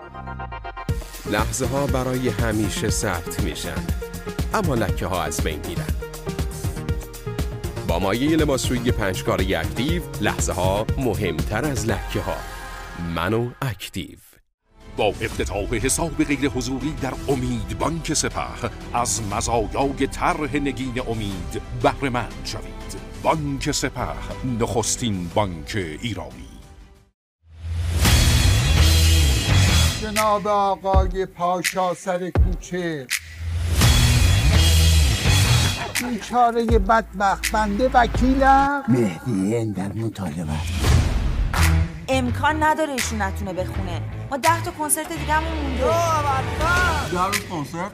لحظه ها برای همیشه ثبت میشن، اما لکه ها از بین میرن. با مایه لباسشویی 5 کاره اکتیو، لحظه ها مهمتر از لکه ها. منو اکتیو. با افتتاح حساب غیر حضوری در امید بانک سپه از مزایای طرح نگین امید بهره مند شوید. بانک سپه، نخستین بانک ایرانی. جناب آقای پاشا سر کوچه، بیچاره بدبخت، بنده وکیلم. مهدی این در مطالبه امکان نداره ایشون نتونه بخونه. ما 10 تا کنسرت دیگه همون مونده. در روز کنسرت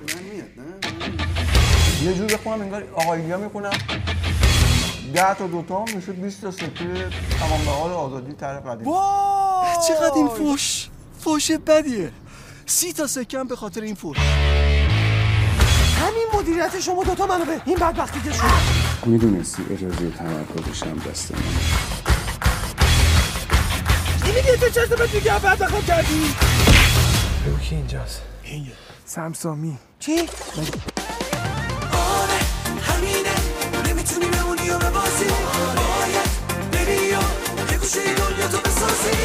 یه جور بخونم انگار آقایلیا میخونم. 10 تا 2 تا میشد 20 تا سکه تمام به حال آزادی طرح قدیم. چقدر این فوش بدیه. 30 تا سکه هم به خاطر این فوش. همین مدیریت شما 2 تا منو به این بدبختی که شد. میدونستی اجازه تمرکزش هم دست من. دیگه تو چه زبط دیگه بعد بخوام کردی؟ بگو کی اینجاست؟ اینه سمسامی. چی؟ آره همینه، نمیتونی بمونی و ببازی. باید بری و یه گوشه دنیا تو بسازی.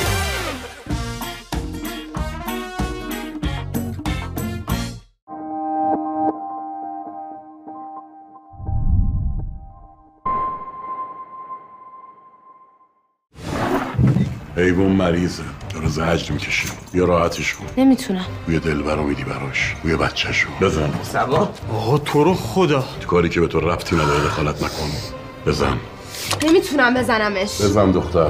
حیوان مریضه، داره زجر میکشه. بیا راحتش کن. نمیتونم. بوی دلبرو میدی براش، بوی بچه‌شو. بزن. سبا آقا تو رو خدا، تو کاری که به تو ربطی نداره دخالت نکن. بزن. نمیتونم بزنمش. بزن دختر.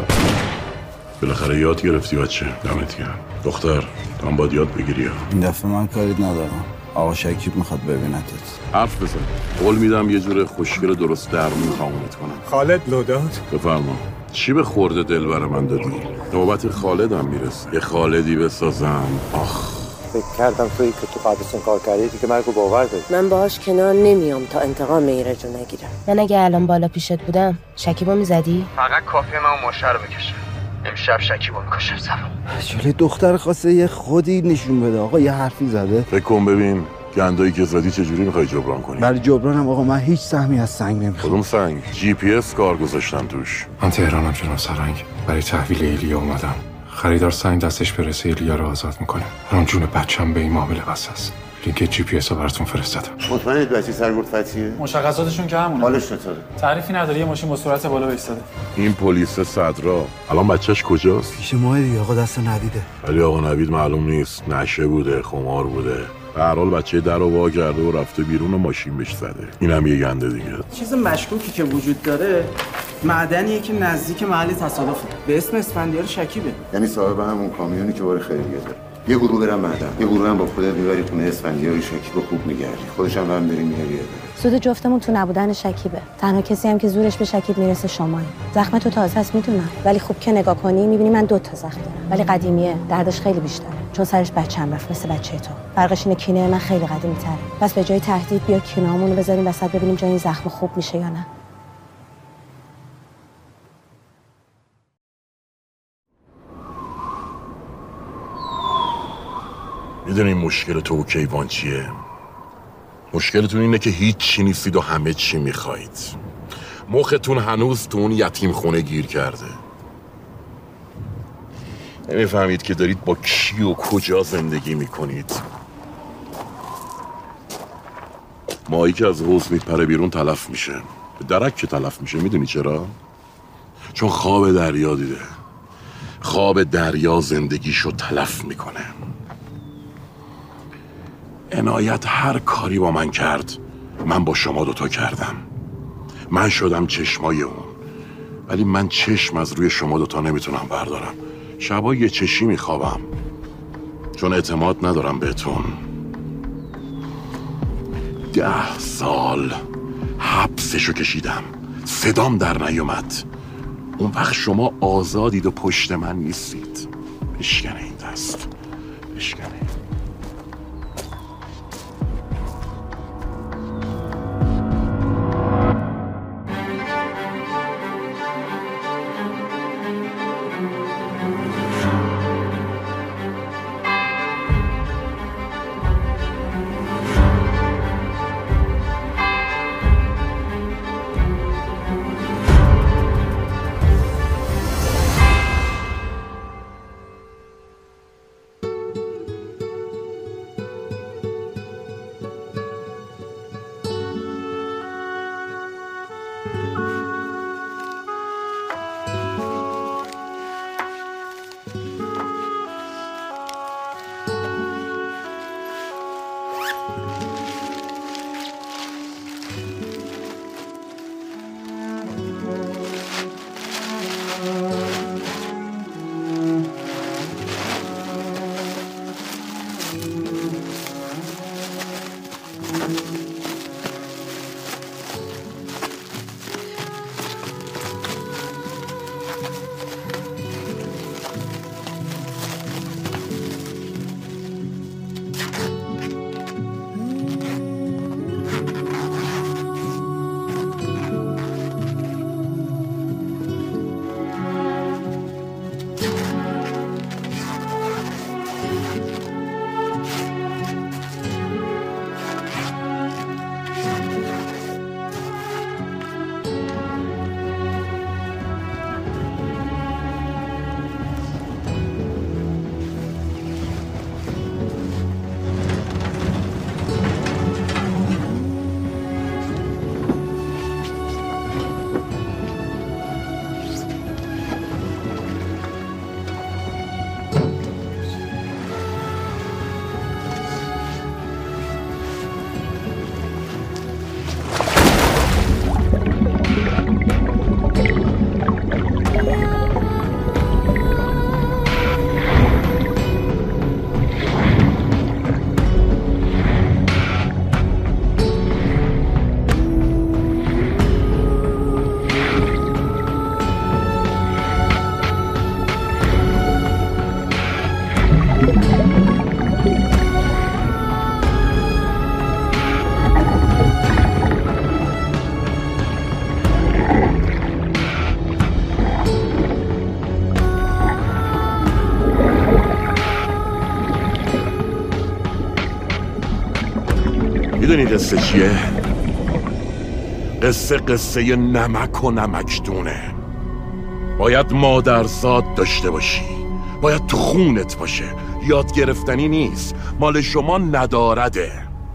بالاخره یاد گرفتی بچه. دمت گرم. دختر تو هم باید یاد بگیری. این دفعه من کاری ندارم. آقا شکیب میخواد ببینتت. حرف بزن. قول میدم یه جور خوشگل درست درمون تمومت کنم. خالد لوداد بفرما. چی به خورده دلبر من دادی؟ نوبت خالدم میرسه. یه خالدی بسازم. آخ فکر کردم تویی که تو قبرستون کار کردی که مرگو باور داری. من باهاش کنار نمیام تا انتقام میرجو نگیرم. من اگه الان بالا پیشت بودم شکیبا میزدی؟ فقط کافیه من اون مشه رو بکشم. امشب شکیبا میکشم سلام. جلوی دختر خواسته یه خودی نشون بده. آقا یه حرفی زده. فکر کن ببین گندایی که زدی چجوری میخوای جبران کنی؟ برای جبرانم آقا من هیچ سهمی از سنگ نمیخوام. کدوم سنگ؟ GPS کار گذاشتن توش. من تهرانم جناب سرنگ. برای تحویل ایلیا اومدم. خریدار سنگ دستش برسه ایلیا رو آزاد میکنه. الان جون بچه‌م به این معامله بس است. لینک GPS رو براتون فرستادم. مطمئنید بچه سرگرد فتیه؟ مشخصاتشون که همونه. حالش چطوره؟ تعریفی نداره، یه ماشین با سرعت بالا ایستاده. این پلیس صدرا الان بچهش کجاست؟ پیش ما دیگه آقا دست ندیده. ولی آقا نوید معلوم نیست. نشه بوده، خمار بوده. به هر حال بچه در رو وا کرده و رفته بیرون و ماشین بهش زده. اینم یه گنده دیگه. چیز مشکوکی که وجود داره معدنیه که نزدیک محل تصادفه. به اسم اسفندیار شکیبه. یعنی صاحب همون کامیونی که باره خیریه داره. یه گروه برم معدن، یه گروه هم با خودت میبری خونه اسفندیار شکیبو خوب میگردی. خودش هم بریم میاری. سود جفتمون تو نبودن شکیبه. تنها کسی هم که زورش به شکیب میرسه شمایی. زخم تو تازه است میدونم، ولی خوب که نگاه کنی میبینی من 2 تا زخم دارم، ولی قدیمیه، دردش خیلی بیشتره چون سرش بچه‌م رفت مثل بچه تو. فرقش اینه کینه من خیلی قدیمی تره. پس به جای تهدید بیا کینه‌مون رو بذاریم وسط ببینیم جای این زخم خوب میشه یا نه. میدونین مشکل تو و کیوان چیه؟ مشکلتون اینه که هیچ چی نیستید و همه چی میخواید. مختون هنوز تو اون یتیم خونه گیر کرده. نمیفهمید که دارید با کی و کجا زندگی میکنید. ماهی که از حوض میپره بیرون تلف میشه. به درک که تلف میشه. میدونی چرا؟ چون خواب دریا دیده. خواب دریا زندگیشو تلف میکنه. عنایت هر کاری با من کرد من با شما 2 تا کردم. من شدم چشمای اون، ولی من چشم از روی شما 2 تا نمیتونم بردارم. شبا یه چشی میخوابم چون اعتماد ندارم بهتون. 10 سال حبسشو کشیدم، صدام در نیومد. اون وقت شما آزادید و پشت من نیستید. بشکنه این دست، بشکنه. میدونی قصه چیه؟ قصه نمک و نمکدونه. باید مادرزاد داشته باشی، باید تو خونت باشه، یاد گرفتنی نیست، مال شما ندارده.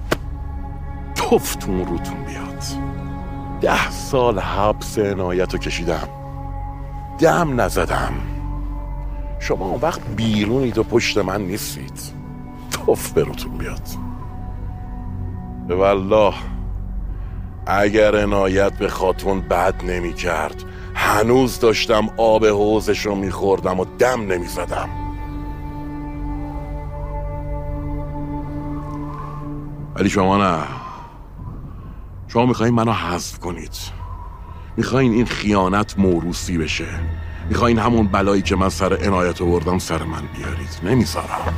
تفتون روتون بیاد. 10 سال حبس عنایت رو کشیدم، دم نزدم. شما اون وقت بیرونید و پشت من نیستید. تف به روتون بیاد. به والله اگر عنایت به خاتون بد نمی کرد هنوز داشتم آب حوضش رو می خوردم و دم نمی زدم. ولی شما نه، شما میخواین منو حذف کنید، میخواین این خیانت موروثی بشه، میخواین همون بلایی که من سر عنایت آوردم سر من بیارید. نمیذارم.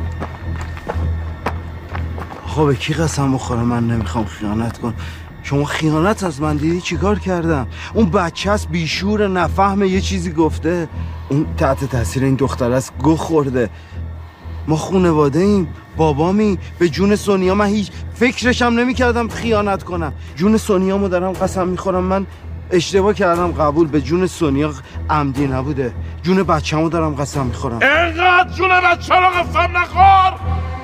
آقا به کی قسم بخورم من نمیخوام خیانت کنم؟ شما خیانت از من دیدی چیکار کردم؟ اون بچه هست بیشور نفهمه یه چیزی گفته، اون تحت تاثیر این دختر است گه خورده. ما خونواده ایم، بابامی. به جون سونیا من هیچ فکرشم نمی کردم خیانت کنم. جون سونیامو دارم قسم میخورم من اشتباه کردم، قبول. به جون سونیا عمدی نبوده. جون بچه‌مو دارم قسم میخورم. اینقدر جون بچه رو قسم نخور.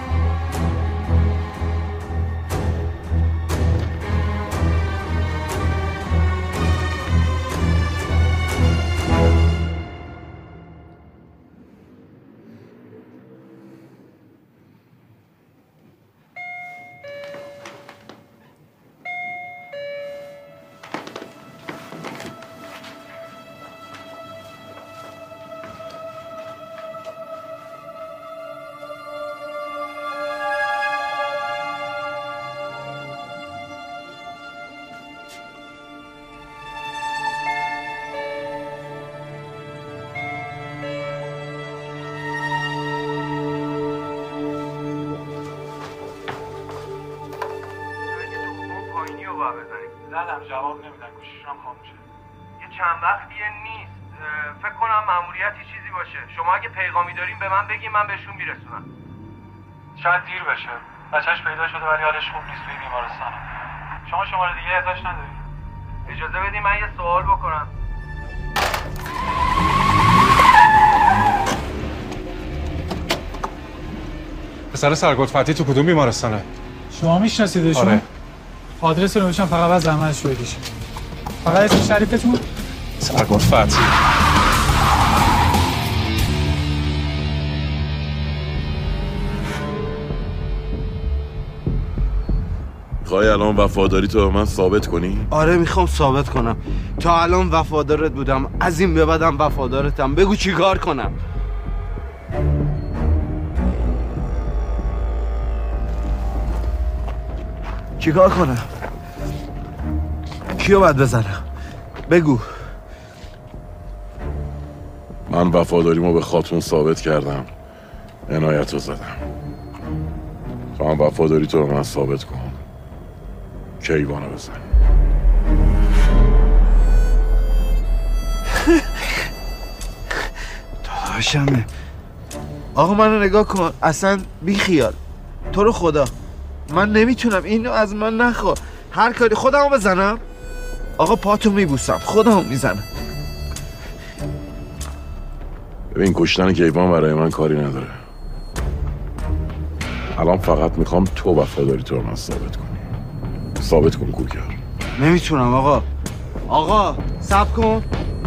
زدم جواب نمیدن، گوشیشون هم خاموشه. یه چند وقتیه نیست، فکر کنم مأموریتی چیزی باشه. شما اگه پیغامی دارین به من بگین، من بهشون میرسونم. شاید دیر بشه، بچهش پیدا شده ولی حالش خوب نیست، توی بیمارستانه. شما شماره دیگه ازش نداری؟ اجازه بدین من یه سوال بکنم. پسر سرگرد فتحی تو کدوم بیمارستانه؟ شما میشناسیدشون؟ آره. آدرس رو نوشتم فقط بعد زحمتش بکشید. فقط اسم شریفتون؟ سرگرد فتحی. میخوای الان وفاداری تو به من ثابت کنی؟ آره میخوام ثابت کنم. تا الان وفادارت بودم، از این به بعدم وفادارتم. بگو چی کار کنم؟ چی کار کنم؟ کیو باید بزنم؟ بگو. من وفاداریمو به خاتون ثابت کردم، عنایت رو زدم. تو هم وفاداری تو رو من ثابت کن، کیوانو بزن. داداشمه. آقا منو نگاه کن، اصلا بی خیال. تو رو خدا من نمیتونم، اینو از من نخوا. هر کاری خودمو بزنم. آقا پاتو میبوسم، خودمو میزنم. ببین کشتن کیوان برای من کاری نداره. الان فقط میخوام تو وفاداری تو رو من ثابت کن کوکر. نمیتونم آقا صبر کن.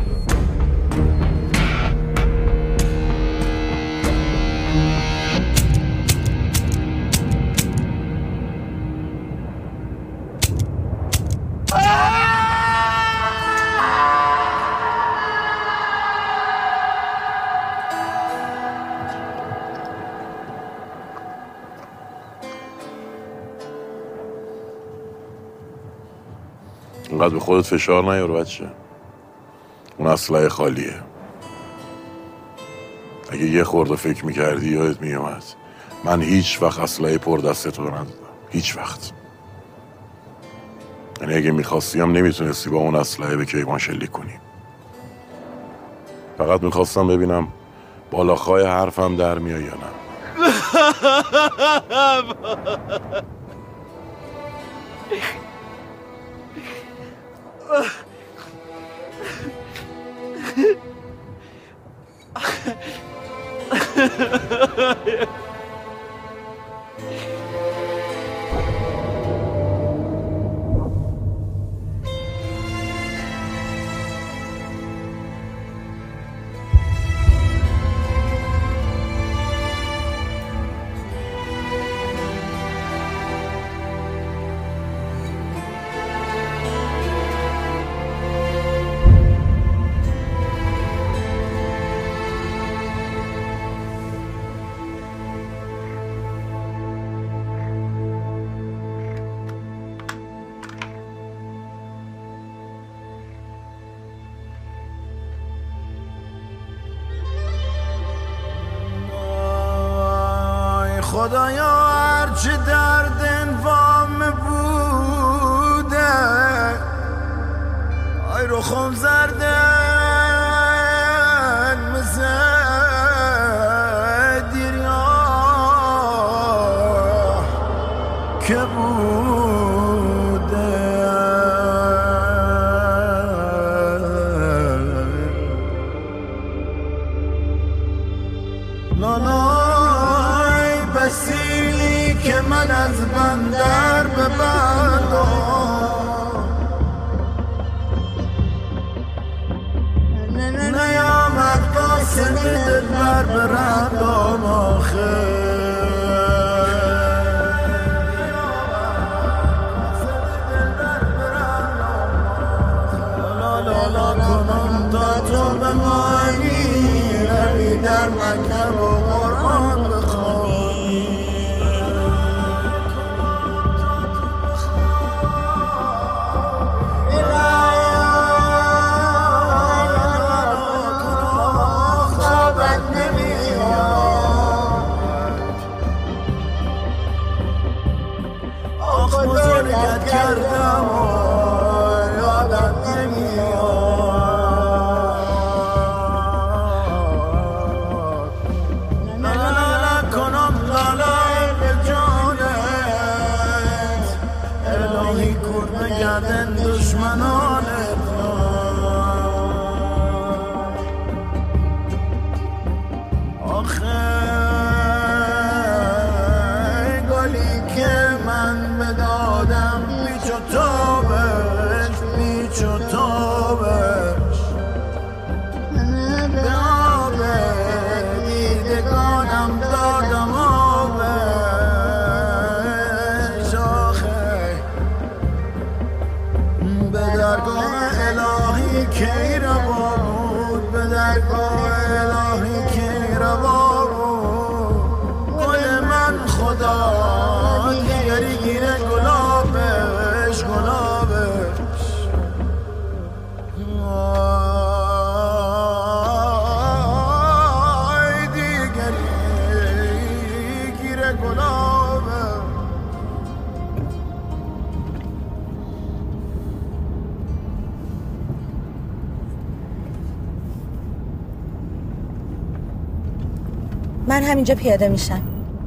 اینقدر به خودت فشار نیار بچه. اون اسلحه خالیه. اگه یه خورده فکر میکردی یادت میومد من هیچ وقت اسلحه پر دست تو ندادم. هیچ وقت. یعنی اگه میخواستی هم نمیتونستی با اون اسلحه به کیوان شلیک کنی. فقط میخواستم ببینم بالاخای حرفم در میای یا نه. خدایا هرچه درد انوام بوده ای رخم زردن مثل دیریا که بوده لالای بسی که من از بندر به نیامد قاسم دلبر برندام آخر لالا کنم تا تو بمانی روی در مکتب و قرآن بخوانی بزرگت کردم و یادت نمیاد لالا کنم لالای به جانت الهی کور بگردن دشمنانت آخه گلی که من بدادم بیچ و تابش به آب دیدگانم دادم آبش آخه به درگاه الهی کی روا بود به درگاه الهی کی روا بود گل من خدا دیگری گیره گلابش آی دیگری گیره گلابش من همینجا پیاده میشم.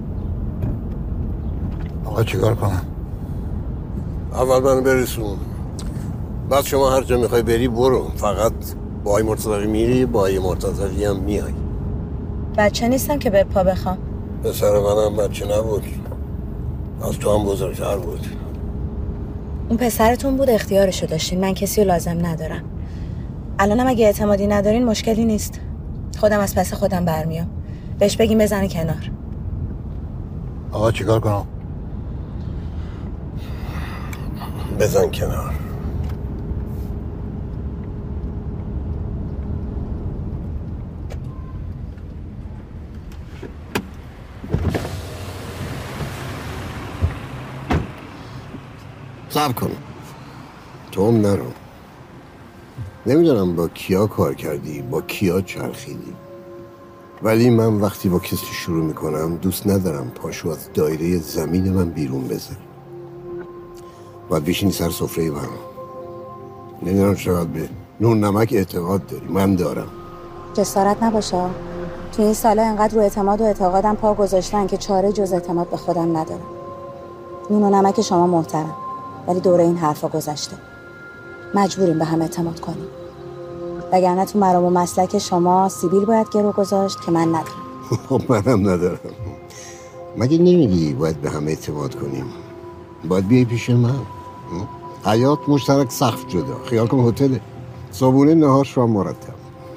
آقا چیکار کنم؟ اول منو برسون، بعد شما هر جا میخوای بری برو. فقط با آقای مرتضوی میری، با آقای مرتضوی هم میای. بچه نیستم که به پا بخوام. پسر منم بچه نبود، از تو هم بزرگتر بود. اون پسرتون بود، اختیارشو داشتین. من کسی رو لازم ندارم. الانم اگه اعتمادی ندارین مشکلی نیست، خودم از پس خودم برمیام. بهش بگیم بزنه کنار. آقا چیکار کنم؟ بزن کنار. صبر کن، تو هم نرو. نمیدونم با کیا کار کردی، با کیا چرخیدی، ولی من وقتی با کسی شروع میکنم دوست ندارم پاشو از دایره زمین من بیرون بذاری. باید بشینی سر سفره من. نمیدونم چقدر به نون نمک اعتقاد داری، من دارم. جسارت نباشه. تو این سالا انقدر رو اعتماد و اعتقادم پا گذاشتن که چاره جز اعتماد به خودم ندارم. نون و نمک شما محترم، ولی دوره این حرفا گذشته. مجبوریم به هم اعتماد کنیم، وگرنه تو مرام و مسلک شما سیبیل باید گرو گذاشت که من ندارم. خب منم ندارم. مگه نمیگی باید به هم اعتماد کنیم؟ باید بیای پیش من. حیات مشترک، سقف جدا. خیال کن هتل، صبحونه، نهار، شام مرتب.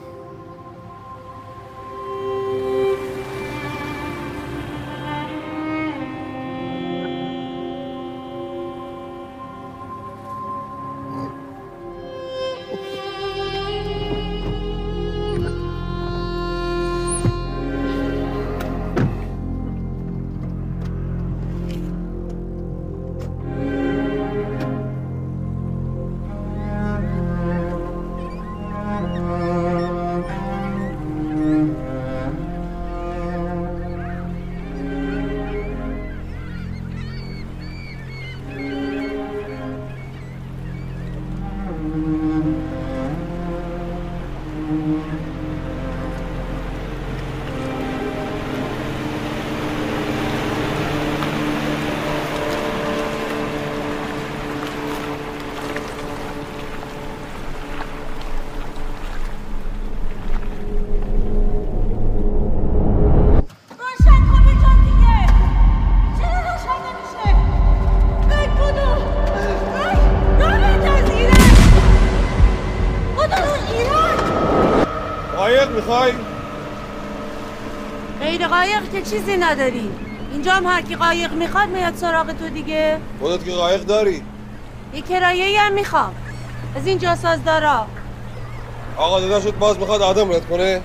چیزی نداری. اینجا هم هر کی قایق میخواد میاد سراغ تو دیگه. خودت که قایق داری؟ یه کرایه‌ای هم میخوام از این جاسازدارا. آقا داداشت باز میخواد آدم رد کنه؟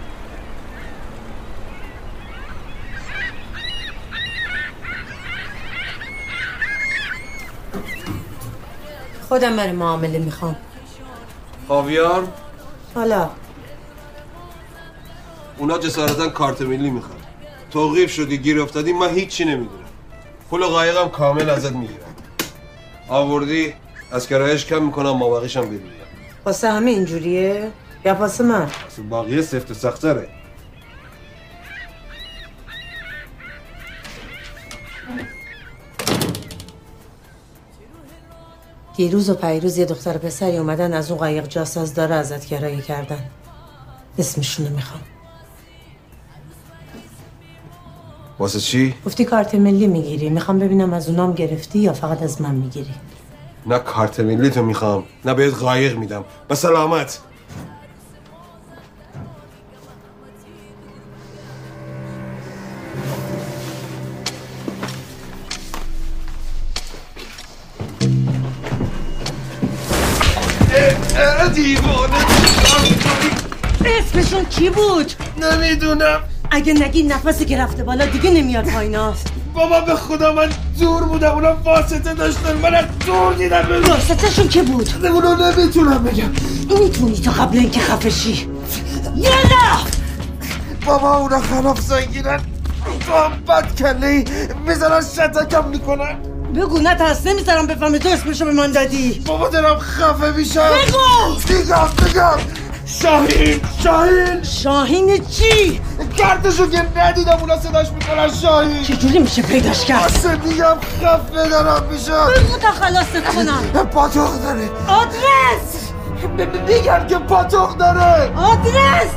خودم برای معامله میخوام. خاویار؟ حالا اونا جسارتاً کارت ملی میخوان. توقیف شدی، گیر افتادی، من هیچی نمیدونم. پول قایقم کامل ازت میگیرم. آوردی از کرایه‌اش کم میکنم، مابقیشم بمیرم. واسه همه اینجوریه یا واسه من؟ واسه باقیه سفت و سخت‌تره. دیروز و پیروز یه دختر پسری اومدن از اون قایق جاسازدار ازت کرایه کردن. اسمشونو میخوام. واسه چی؟ گفتی کارت ملی میگیری، میخوام ببینم از اونام گرفتی یا فقط از من میگیری. نه کارت ملی تو میخوام، نه بهت قایق میدم. به سلامت. دیوانه. اسمشون کی بود؟ نمیدونم. اگه نگی نفسی که رفته بالا دیگه نمیاد پایینا. بابا به خدا من دور بودم، اونا واسطه داشتن، من از دور دیدم. واسطه شون کی بود؟ اونا نمیتونم بگم. میتونی تو قبل اینکه خفه شی. یالا بابا اونا خلاف سنگینن، تو هم بد کله‌ای، میزنن شتکم میکنن. بگو نترس، نمیذارم بفهمی تو اسمشو به من دادی. بابا دارم خفه میشم. بگو. بگم شاهین. شاهین چی؟ کارتشو که ندیدم اونا صداش میکنن شاهین. چجوری میشه پیداش کرد؟ اصلا میگم خفه دارم میشم. بگو تا خلاصت کنم. پاتوق داره. آدرس میگم که پاتوق داره. آدرس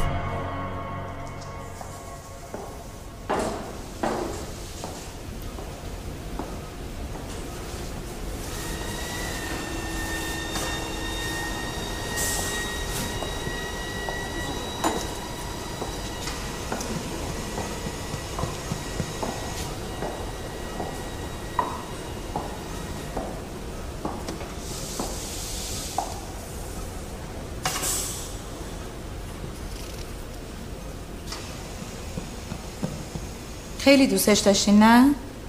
خیلی دوستش داشتین نه؟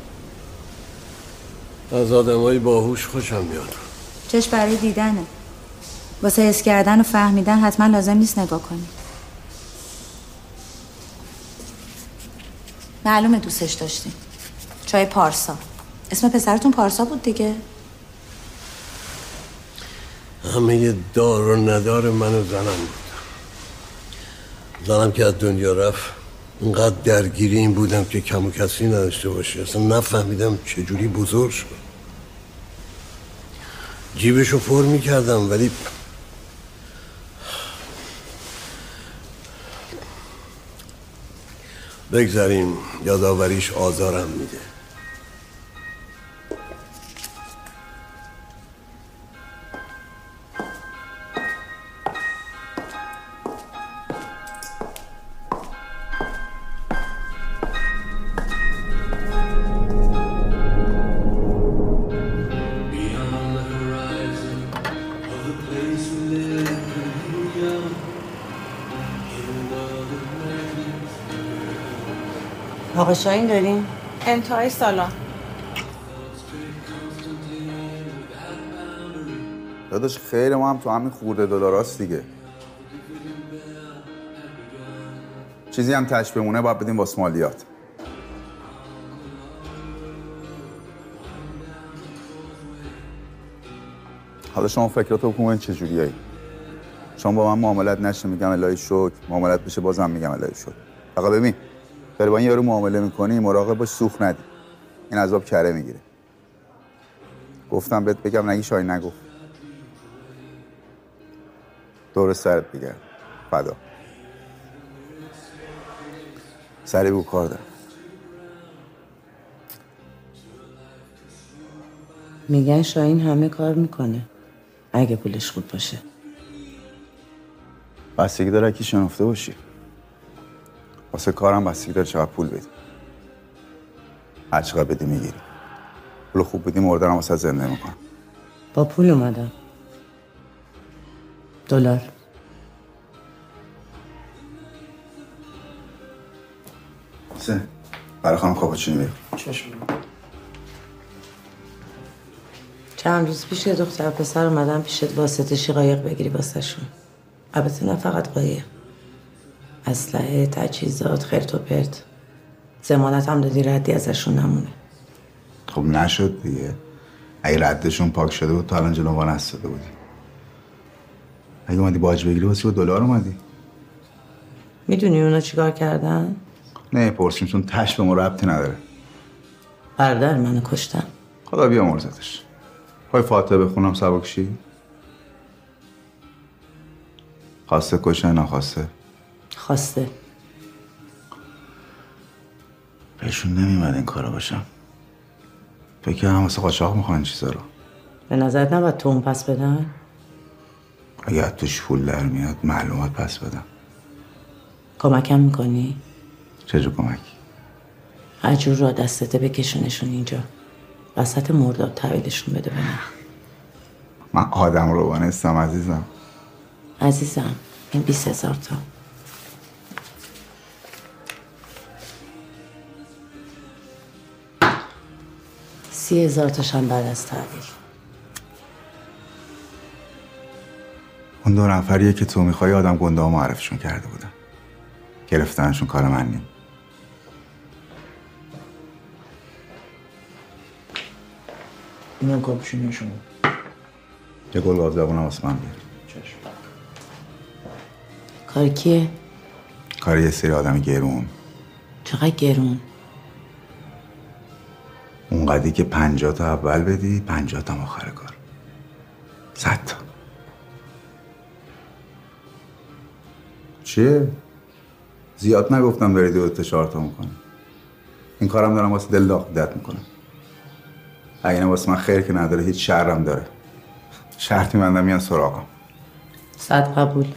از آدمای باهوش خوشم میاد. چشم برای دیدنه. واسه حس کردن و فهمیدن حتما لازم نیست نگاه کنی. معلومه دوستش داشتین. چای پارسا. اسم پسرتون پارسا بود دیگه؟ همه دار و ندار من و زنم بود. زنم که از دنیا رفت اینقدر درگیری این بودم که کم و کسی نداشته باشه. اصلا نفهمیدم چجوری بزرگ شد. جیبشو پر میکردم ولی بگذاریم، یادآوریش آزارم میده. آقا شاهین داریم؟ انتهای سالن. داداش خیر ما هم تو همین خورده دلاراست دیگه. چیزی هم تش بمونه باید بدیم واسه مالیات. حالا شما فکراتو بکنین چجوریه؟ شما با من معاملت نشه میگم الهی شکر، معاملت بشه بازم میگم الهی شکر. آقا ببین داری با این یارو معامله میکنی مراقب باش سوخت ندی. این عذاب کره میگیره. گفتم بهت بگم نگی شاهین نگفت. دور سرت بگرد. فدا. سری بو کار دارم. میگن شاهین همه کار میکنه اگه پولش خوب باشه. بستگی داره کی شنفته باشی. واسه کارم بستگی داره چقدر پول بدی. هر چقدر بدی میگیری. پول خوب بدی مردنم واسه زنده میکنم. با پول اومدم. دلار. سه برای خانم کاپوچینو بگیر. چشم. چند روز پیش یه دختر پسر اومدن پیشت واسطشی قایق بگیری واسهشون. البته نه فقط قایق. اسلحه، تجهیزات، خرت و پرت. ضمانت هم دادی ردی ازشون نمونه. خب نشد دیگه. اگه ردشون پاک شده بود تا الان جلوان استاده بودی. اگه اومدی باج بگیری واسه دلار اومدی. میدونی اونا چیکار کردن؟ نه پرسیم چون تش به ما ربطی نداره. برادر منو کشتن. خدا بیامرزتش. پای فاتحه بخونم سبکشی. خواسته کشه نخواسته. خواسته. بهشون نمیمد این کارو باشم. فکر کردم واسه قاچاق میخوان چیزا رو. به نظرت نباید تو اون پس بدن؟ اگه توش پول در میاد معلومات پس بدم. کمکم میکنی؟ چجور کمکی؟ هر جور را دستته بکشونشون اینجا. وسط مرداب تحویلشون بده به من آدم رو بانستم عزیزم. عزیزم این 20,000 تا. $30,000 تاشم بعد از تحویل. اون 2 نفریه که تو میخوای آدم گنده ها معرفشون کرده بودن. گرفتنشون کار من نیم. اینم کاپوچینو شما. یه گل گاز لبونم واسه من بیار. چشم. کار کیه؟ کار یه سری آدم گرون چقدر گرون؟ اونقدری که 50 تا اول بدی 50 تا آخر کار. 100 تا. چیه؟ زیاد نگفتم داری 2 تا 4 تا میکنی. این کارم دارم واسه دل داغ میکنم. اگه نه واسه من خیر که نداره هیچ شرم داره. شرطی مندم میان سراغم. 100 قبول.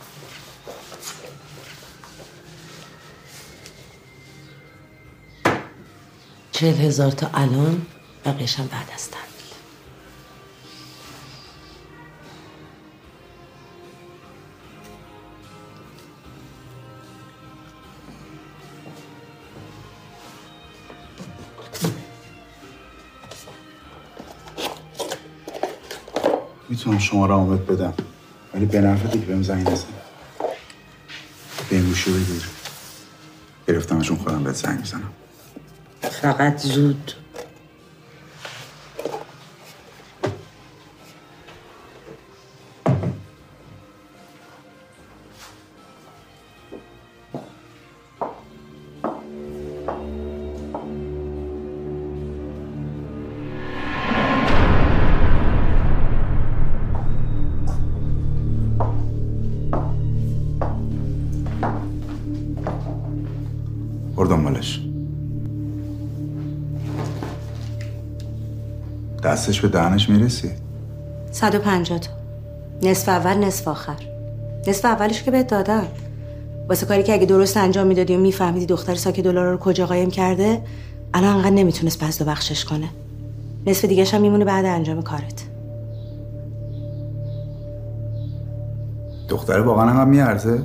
$40,000 تا الان، بقیه‌شم بعد از تحویل. میتونم شما را آمد بدم ولی به نفع دیگه بهم زنگ نزن. به این گوشی بگیر. گرفتمشون خودم بهت زنگ میزنم. فقط زود. بردم مالش. دستش به دهنش میرسی؟ 150 تا. نصف اول نصف آخر. نصف اولش که بهت دادم. واسه کاری که اگه درست انجام میدادی و میفهمیدی دختر ساک دلار رو کجا قایم کرده، الان انقدر نمیتونست بذل و بخشش کنه. نصف دیگه‌ش هم میمونه بعد انجام کارت. دختره واقعا هم میارزه؟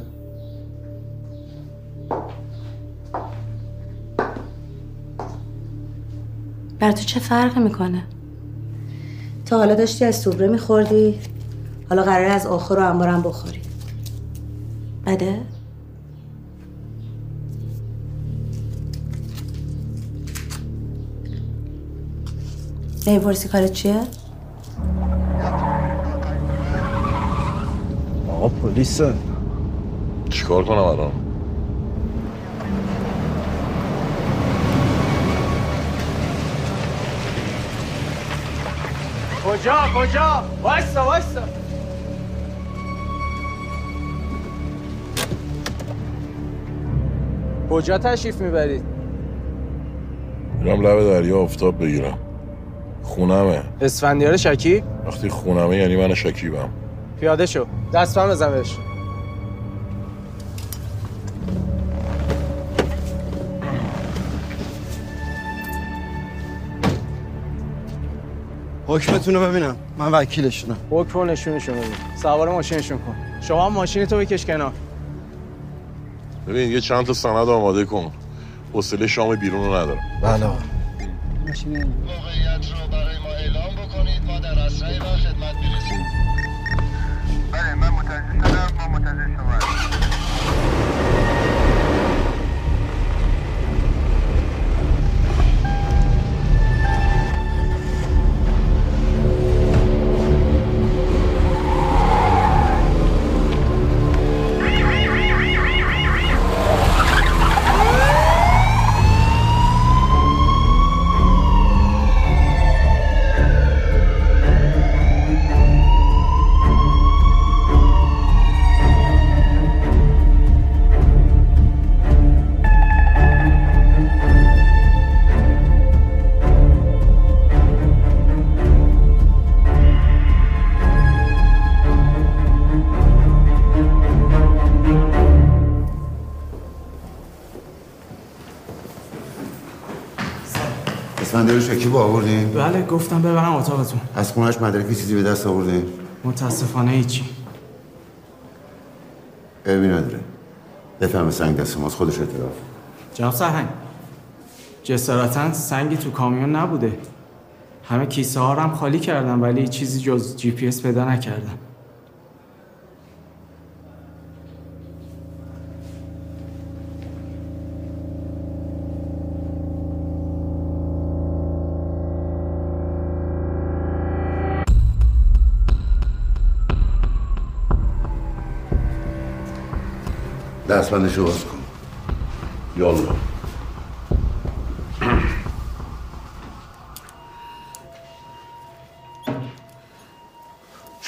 بر تو چه فرقی میکنه؟ تا حالا داشتی از سوبره میخوردی، حالا قراره از آخر و انبارم بخوری. بده؟ نمیپرسی کارت چیه؟ آقا پلیسه. چیکار کنم الان؟ کجا؟ وایسا. کجا تشریف میبرید؟ میرم لب دریا آفتاب بگیرم. خونمه. اسفندیار شکیب؟ وقتی خونمه یعنی من شکیبم. پیاده شو. دست هم بزن بهش. حکمتون رو ببینم. من وکیلشونم. حکم رو نشونشون ببین. سوار ماشینشون کن. شما هم ماشین تو بکش کنار. ببین یه چند تا سند آماده کن. حوصله شام بیرون رو ندارم. بله آقا. موقعیت رو برای ما اعلام بکنید. ما در اسرع وقت خدمت میرسیم. بله من متوجه شدم. ما منتظر شما هستیم. اسفندیار شکیب آوردین؟ بله گفتم ببرم اتاقتون. از خونه‌اش مدرکی چیزی به دست آوردین؟ متاسفانه هیچی. عیبی نداره. بفهمه سنگ دست ماست خودش اعتراف. جناب سرهنگ جسارتا سنگی تو کامیون نبوده. همه کیسه ها رو هم خالی کردم ولی چیزی جز GPS پیدا نکردم. دستبندشو باز کن. یالا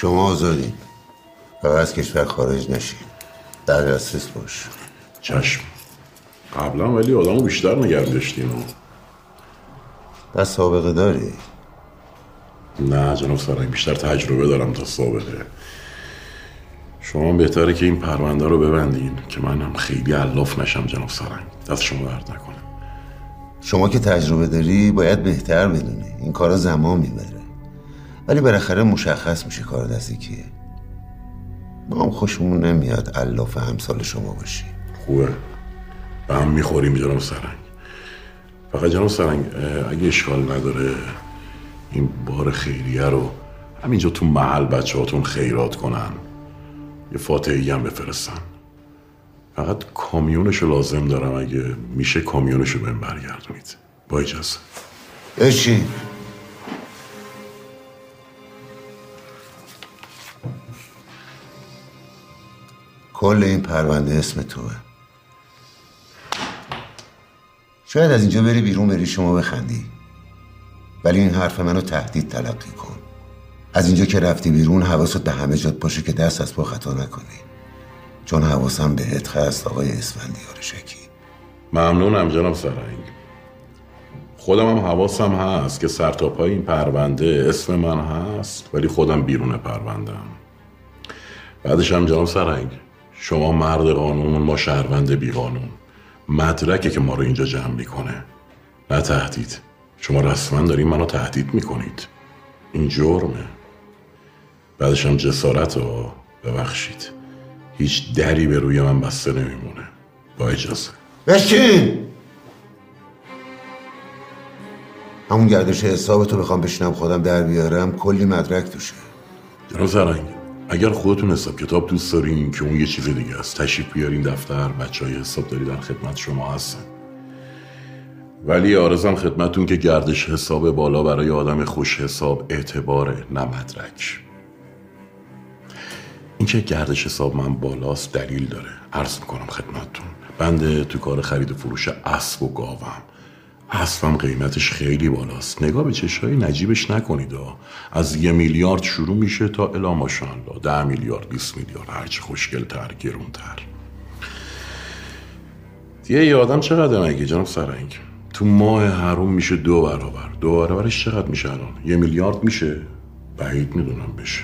شما آزادین، فقط از کشور خارج نشین، در دسترس باش. چشم. قبلا ولی آدمو بیشتر نگرم داشتیم. بس سابقه داری؟ نه جناب سرنگ، بیشتر تجربه دارم تا سابقه. شما بهتره که این پرونده رو ببندین که منم خیلی علاف نشم جناب سرنگ. دست شما درد نکنه. شما که تجربه داری باید بهتر بدونی. این کارا زمان میبره، ولی بالاخره مشخص میشه کار دستی کیه. ما هم خوشمون نمیاد علاف همسال شما باشی. خوبه، به هم میخوریم جناب سرنگ. فقط جناب سرنگ اگه اشکال نداره این بار خیریه رو همینجا تو محل بچه هاتون خیرات کنن، یه فاتحه‌ای هم بفرستن. فقط کامیونشو لازم دارم، اگه میشه کامیونشو بهم برگردونید. با اجازه. بشین. کل این پرونده اسم توه. شاید از اینجا بری بیرون، بری شما بخندی، ولی این حرف منو تهدید تلقی کن. از اینجا که رفتی بیرون حواست به همه جات باشه که دست از پا خطا نکنی، چون حواسم بهت هست آقای اسفندیار شکی. ممنونم جناب سرنگ. خودم هم حواسم هست که سر تا پای این پرونده اسم من هست، ولی خودم بیرون پروندم. بعدش هم جناب سرنگ، شما مرد قانون، ما شهروند بی قانون. مدرکه که ما رو اینجا جمع میکنه، نه تهدید. شما رسما دارین منو تهدید میکنید. این جرمه. بعدش هم جسارت رو ببخشید، هیچ دری به روی من بسته نمیمونه. با اجازه. بشین. همون گردش حسابتو بخوام بشینم خودم در بیارم کلی مدرک توشه. جناب سرنگ، اگر خودتون حساب کتاب دوست دارین که اون یه چیز دیگه است، تشریف بیارین دفتر، بچهای حسابداری در خدمت شما هستن. ولی عرضم خدمتون که گردش حساب بالا برای آدم خوش حساب اعتباره، نه مدرک. این که گردش حساب من بالاست دلیل داره. عرض میکنم خدمتون، بنده تو کار خرید و فروش اسب و گاوم. اسبم قیمتش خیلی بالاست. نگاه به چشای نجیبش نکنید. از 1 میلیارد شروع میشه تا الی ماشاءالله 10 میلیارد 20 میلیارد، هرچی خوشگل‌تر گرونتر. یه آدم چقدر مگه جناب سرنگ؟ تو ماه حروم میشه 2 برابر. 2 برابرش چقدر میشه الان؟ 1 میلیارد میشه؟ بعید میدونم بشه.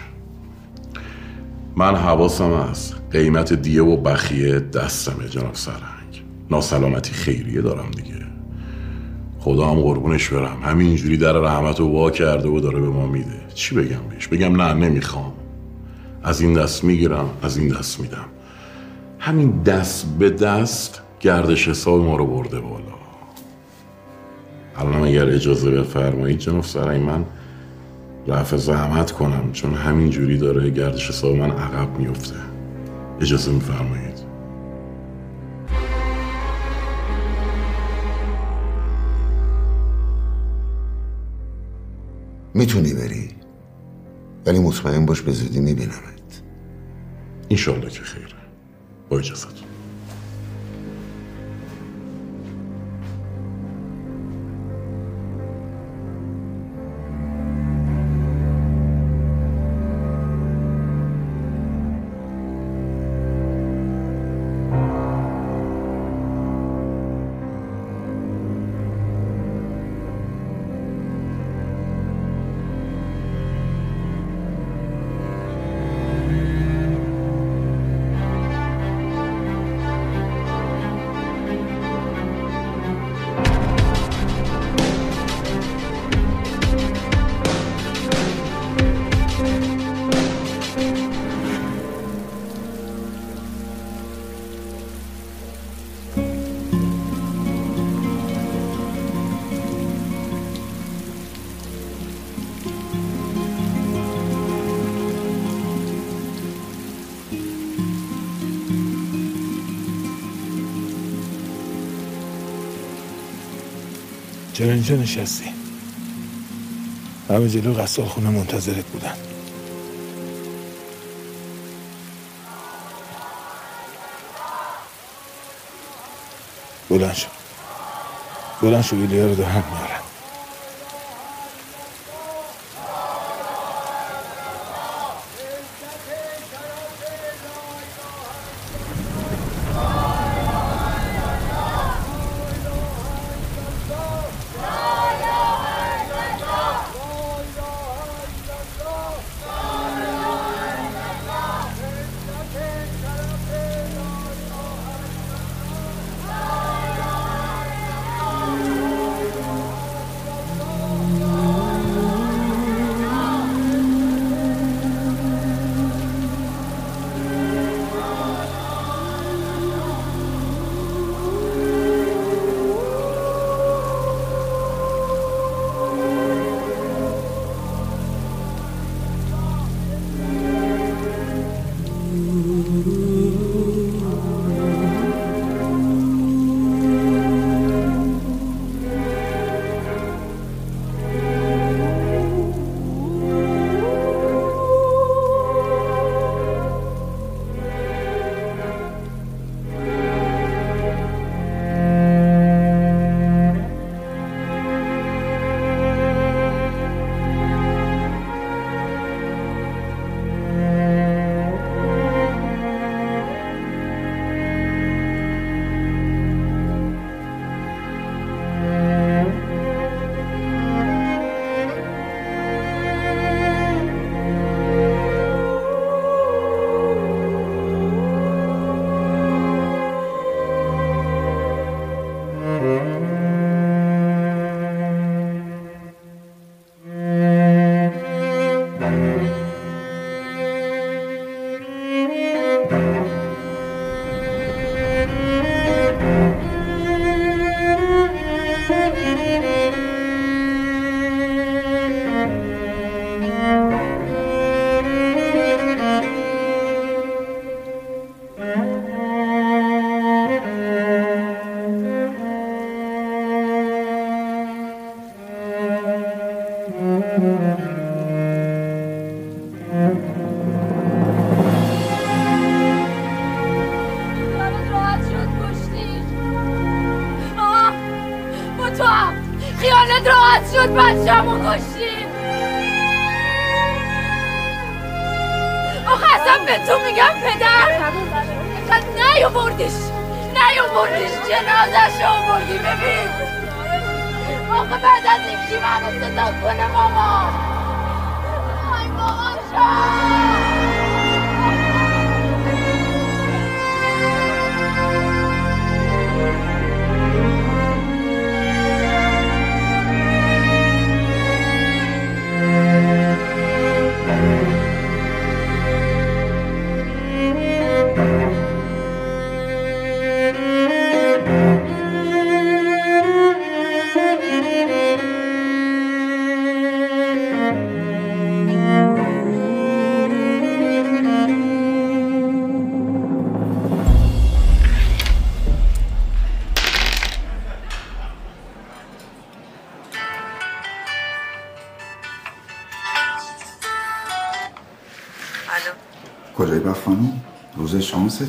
من حواسم هست قیمت دیه و بخیه دستمه جناب سرنگ. ناسلامتی خیریه دارم دیگه. خدا هم قربونش برم، همینجوری در رحمت رو وا کرده و داره به ما میده. چی بگم بهش؟ بگم نه نمیخوام؟ از این دست میگیرم، از این دست میدم. همین دست به دست گردش حساب ما رو برده بالا. الان اگر اجازه بفرمایید جناب سرنگ، من رفع زحمت کنم، چون همینجوری داره گردش حساب من عقب میفته. اجازه میفرمایید؟ میتونی بری، ولی مطمئن باش به زودی میبینمت. انشالله که خیره. با اجازهتون. چرا اینجا نشستی؟ همه جلو غسال خونه منتظرت بودن. بلند شو ایلیا رو دارن میارن. خیالت راحت شد بچه‌مو کشتیم. آخه اصلا به تو میگم پدر اینقدر نیاوردیش جنازه‌شو آوردی. ببین آخه بعد از این کی منو صدا کنه ماما. آی مامان جان. کجایی بفرمون؟ روز شانسته.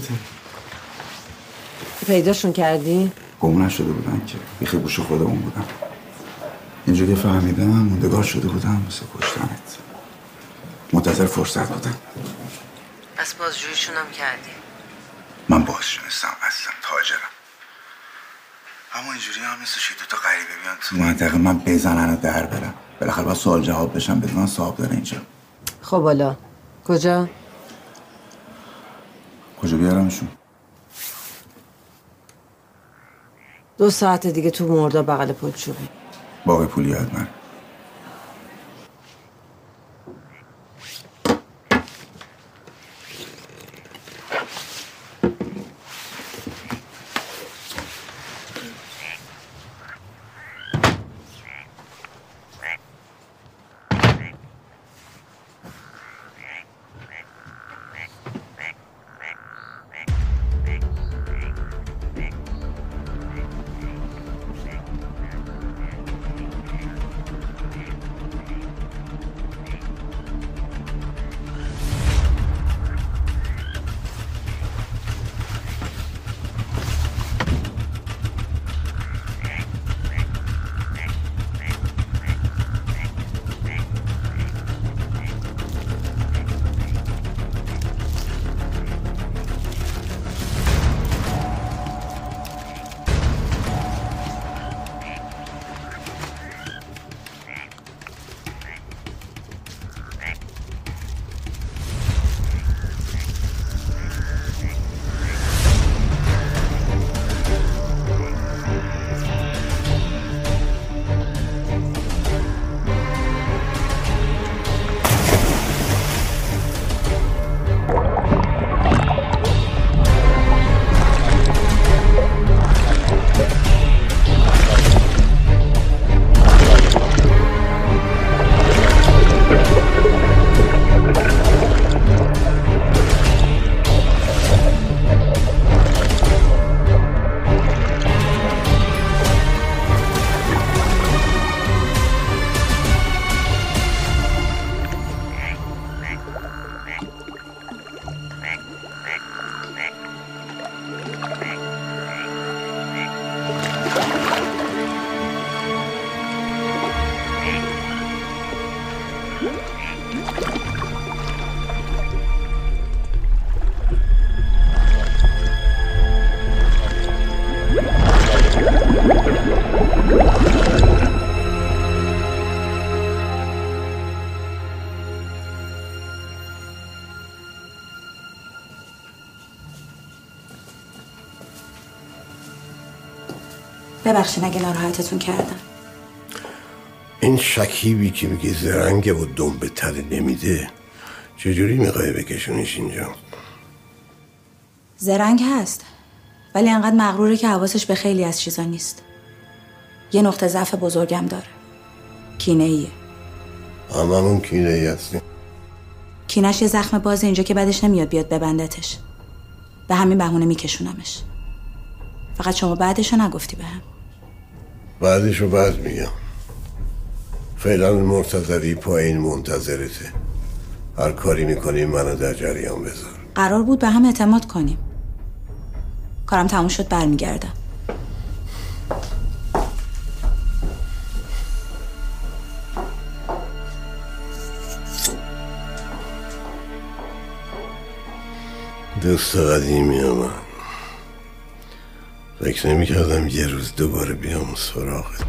پیداشون کردی؟ گم نشده بودن که بیخی گوش خودمون بودم. اینجوری فهمیدم موندگار شده بودم مثل کشتنت. منتظر فرصت بودم. پس بازجوییشون هم کردی؟ من بازجویستم اصلا تاجرم. اما اینجوری هم نیستش که 2 تا غریبه بیان تو منطقه من بزنن و در برن. بالاخره باید سوال جواب بشن بدونن صاحب داره اینجا. خب حالا کجا بیارمشون؟ 2 ساعت دیگه تو مردا بغل پلچوبی. باقی پول یاد من. ببخشید اگه ناراحتتون کردم. این شکیبی که میگه زرنگه و دم به تله نمیده چجوری میخوای بکشونیش اینجا؟ زرنگ هست ولی انقدر مغروره که حواسش به خیلی از چیزا نیست. یه نقطه ضعف بزرگم داره. کینه‌ایه. هممون کینه‌ای هستیم. کینش یه زخم بازه اینجا که بعدش نمیاد بیاد ببندتش. به همین بهونه میکشونمش. فقط شما بعدشو نگفتی بهم. بعدشو بعد میگم. فعلا مرتضوی پایین منتظرته. هر کاری میکنیم منو در جریان بذار. قرار بود به هم اعتماد کنیم. کارم تموم شد برمیگردم. دوست قدیمی من، فکر نمی کردم یه روز دوباره بیام سراغت.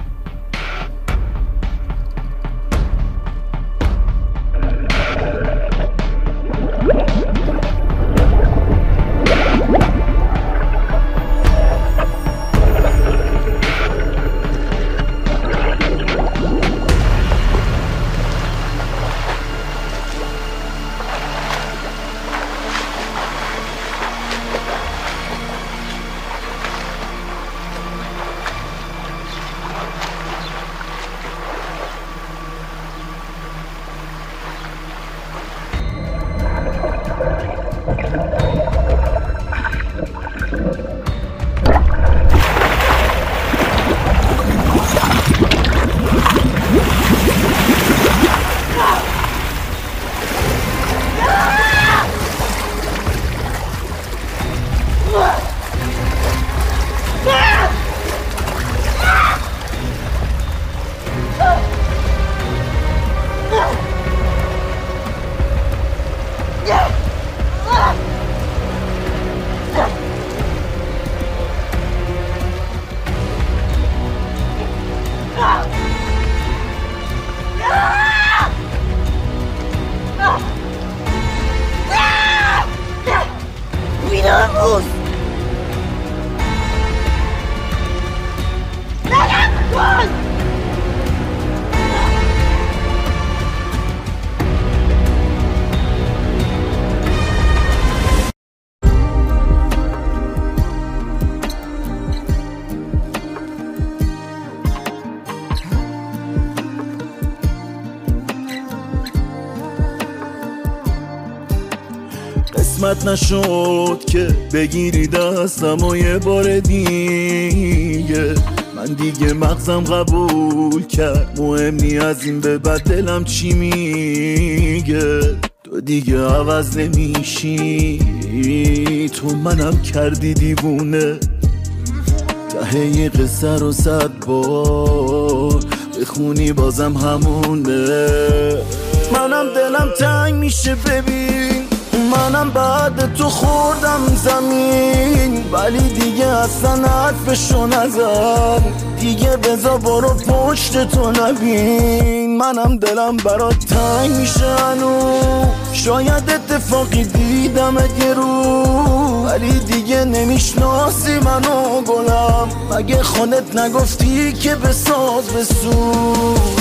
قسمت نشد که بگیری دستم و یه بار دیگه، من دیگه مغزم قبول کرد مهم نی از این به بعد دلم چی میگه. تو دیگه عوض نمیشی، تو منم کردی دیوونه. ته یه قصه رو 100 بار بخونی بازم همونه. منم دلم تنگ میشه ببین، منم بعد تو خوردم زمین، ولی دیگه اصلا حرفشو نزن. دیگه بذار برو پشت تو نبین. منم دلم برات تنگ میشه هنو، شاید اتفاقی دیدم یه رو، ولی دیگه نمیشناسی منو گلم. مگه خودت نگفتی که بساز بسوز؟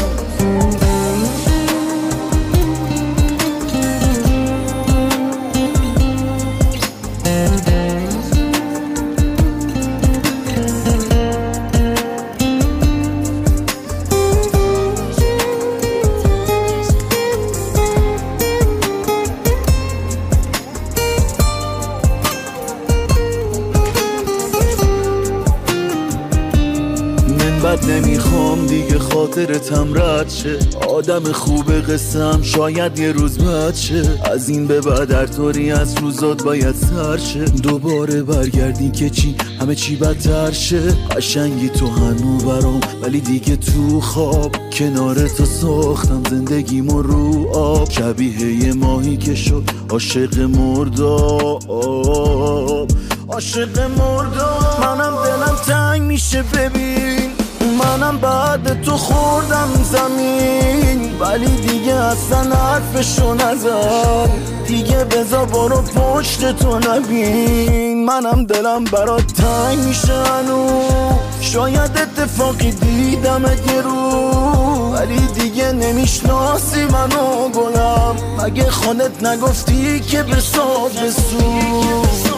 نمیخوام دیگه خاطرتم رد شه، آدم خوب قسم شاید یه روز بد شه. از این به بعد هر طوری از روزات باید سر شه، دوباره برگردی که چی همه چی بدتر شه. قشنگی تو هنو برام، ولی دیگه تو خواب کنار تو ساختم زندگیمو رو آب. شبیه یه ماهی که شد عاشق مرداب، عاشق مرداب. منم دلم تنگ میشه ببین، منم بعد تو خوردم زمین، ولی دیگه اصلا حرفشو نزن. دیگه بذار برو پشت تو نبین. منم دلم برات تنگ میشه هنو، شاید اتفاقی دیدم یه رو، ولی دیگه نمیشناسی منو گلم. مگه خودت نگفتی که بساز بسوز؟